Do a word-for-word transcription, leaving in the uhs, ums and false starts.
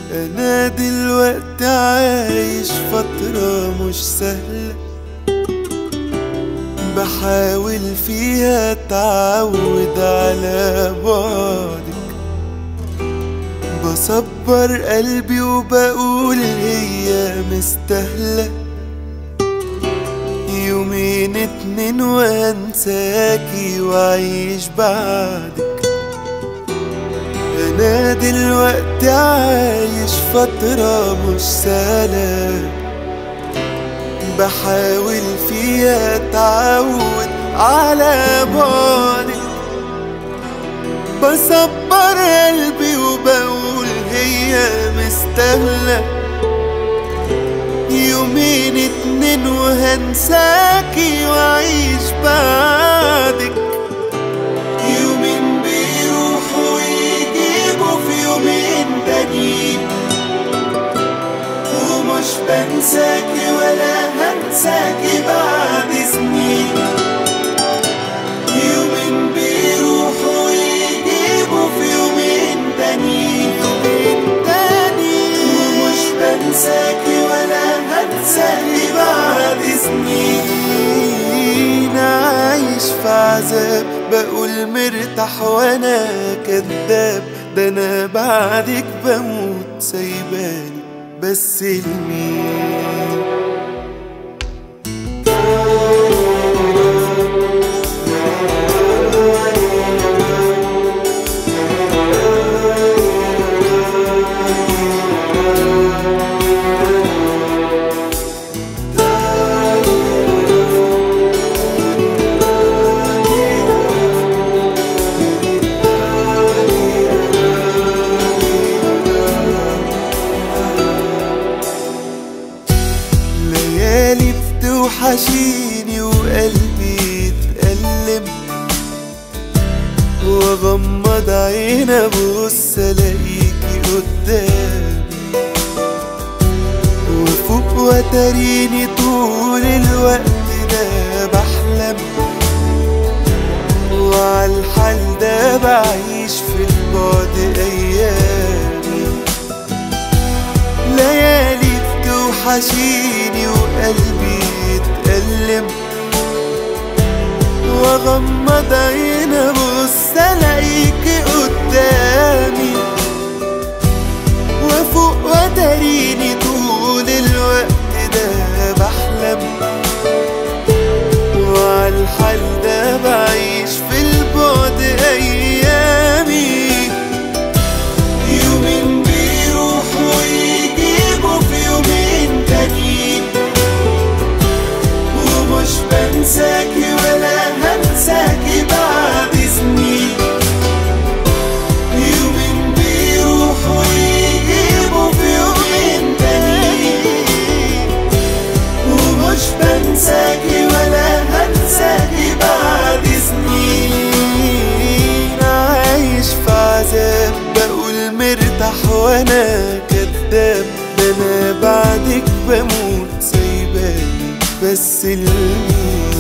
أنا دلوقتي عايش فترة مش سهلة، بحاول فيها اتعود على بعدك، بصبر قلبي وبقول هي مستاهلة يومين اتنين وانساكي وعيش بعدك. أنا دلوقتي عايش فترة مش سهلة، بحاول فيها اتعود على بعدك، بصبر قلبي وبقول هي مستاهلة يومين اتنين وهنساكي وعيش بعدك. يومين بيروحوا ويجيبوا في يومين تانيين، ومش بنساكي ولا هنساكي بعد سنين. يومين بيروحوا ويجيبوا في يومين تانيين، ومش بنساكي ولا هنساكي بعد سنين. عايش في عذاب بقول مرتاح وانا كداب، ده انا بعدك بموت سايباني بس لمين؟ ليالي بتوحشيني وقلبي يتألم، واغمض عيني ابص الاقيكي قدامي، وفوق وتريني طول الوقت ده بحلم، وعالحال ده بعيش في البعد ايامي. ليالي بتوحشيني وقلبي يتألم، واغمض عيني ابص الاقيكي قدامي، وفوق وتريني طول الوقت ده بحلم، وعالحال ده بعيش في البعد ايامي. يومين بيروحوا ويجيبوا في يومين تانيين، ومش بنساكي ولا هنساكي بعد سنين. يومين بيروحوا ويجيبوا في يومين تانيين، ومش بنساكي ولا هنساكي بعد سنين. عايش في عذاب بقول مرتاح وانا كداب، ده انا بعدك بموت سايباني بس لمين؟